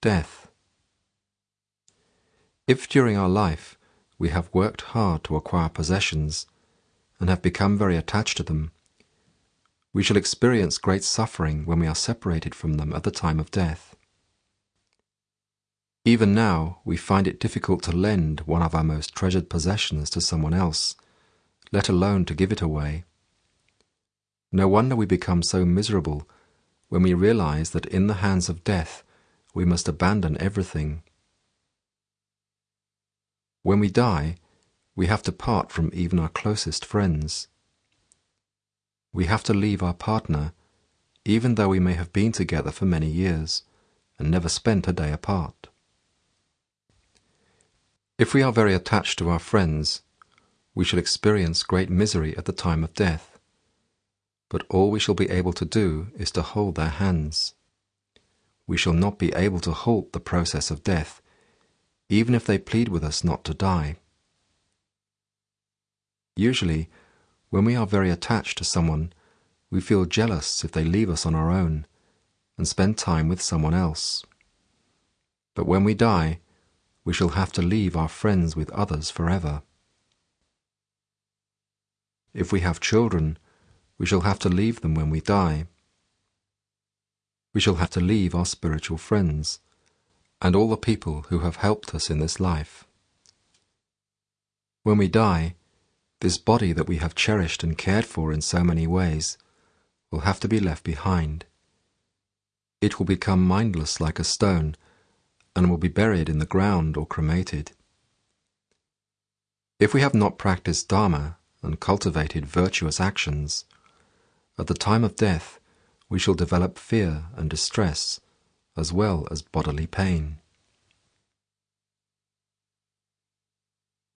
Death. If during our life we have worked hard to acquire possessions and have become very attached to them, we shall experience great suffering when we are separated from them at the time of death. Even now, we find it difficult to lend one of our most treasured possessions to someone else, let alone to give it away. No wonder we become so miserable when we realize that in the hands of death we must abandon everything. When we die, we have to part from even our closest friends. We have to leave our partner, even though we may have been together for many years and never spent a day apart. If we are very attached to our friends, we shall experience great misery at the time of death, but all we shall be able to do is to hold their hands. We shall not be able to halt the process of death, even if they plead with us not to die. Usually, when we are very attached to someone, we feel jealous if they leave us on our own and spend time with someone else. But when we die, we shall have to leave our friends with others forever. If we have children, we shall have to leave them when we die. We shall have to leave our spiritual friends and all the people who have helped us in this life. When we die, this body that we have cherished and cared for in so many ways will have to be left behind. It will become mindless like a stone and will be buried in the ground or cremated. If we have not practiced Dharma and cultivated virtuous actions, at the time of death we shall develop fear and distress as well as bodily pain.